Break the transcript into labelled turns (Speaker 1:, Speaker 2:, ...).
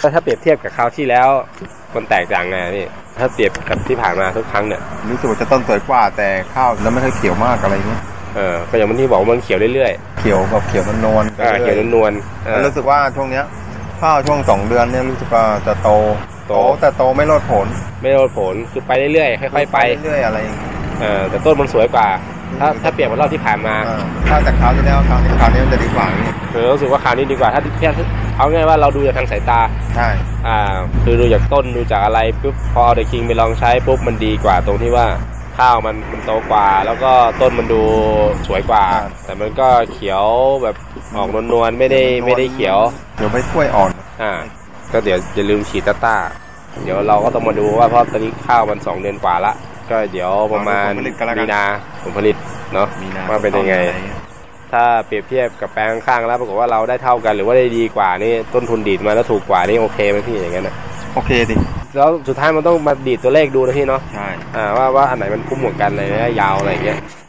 Speaker 1: ถ้าเปรียบเทียบกับคราวที่แล้วมันแตกต่างไงพี่ถ้าเปรียบกับที่ผ่านมาทุกครั้งเนี่ย
Speaker 2: รู้สึกว่าจะต้นสวยกว่าแต่ข้าวแล้วไม่ค่อยเขียวมากอะไรเงี้ย
Speaker 1: ก็อย่างที่บอกมันเขียวเรื่อย
Speaker 2: ๆเขียวแบบเขียวนวล
Speaker 1: เขียวนวล
Speaker 2: รู้สึกว่าช่วงเนี้ยข้าวช่วง2 เดือนเนี่ยรู้สึกว่าจะโตแต่โตไม่ลดผล
Speaker 1: คือไปเรื่อยๆค่อยๆไป
Speaker 2: เรื่อยๆอะไรอย่างเงี้ย
Speaker 1: แต่ต้นมันสวยกว่าถ้าเปรียบกับรอบที่ผ่านมา
Speaker 2: ถ้าจากคราวที่แล้วคราวนี้มันจะดีกว่า
Speaker 1: รู้สึกว่าคราวนี้ดีกว่าถ้าเอาง่ายว่าเราดูจากทางสายตา
Speaker 2: ใช่
Speaker 1: คือดูจากต้นดูจากอะไรปุ๊บพอเอาเดอะคิงไปลองใช้ปุ๊บมันดีกว่าตรงที่ว่าข้าวมันโตกว่าแล้วก็ต้นมันดูสวยกว่าแต่มันก็เขียวแบบออกนวลๆไม่ได้เขียว
Speaker 2: เดี๋ยวไปกล้วยอ่อน
Speaker 1: ก็เดี๋ยวอย่าลืมฉีดต้าเดี๋ยวเราก็ต้องมาดูว่าเพราะตอนนี้ข้าวมัน2 เดือนกว่าละก็เดี๋ยวประมาณมีนาผลผลิตเนาะว่าเป็นยังไงถ้าเปรียบเทียบกับแปลงข้างแล้วปรากฏว่าเราได้เท่ากันหรือว่าได้ดีกว่านี่ต้นทุนดีดมาแล้วถูกกว่านี่โอเคไหมพี่อย่างนั้นนะ
Speaker 2: โอเคดิ
Speaker 1: แล้วสุดท้ายมันต้องมาดีดตัวเลขดูนะพี่เนาะ
Speaker 2: ใช่
Speaker 1: ว่าอันไหนมันคุ้มกว่ากันในระยะยาวอะไรอย่างเงี้ย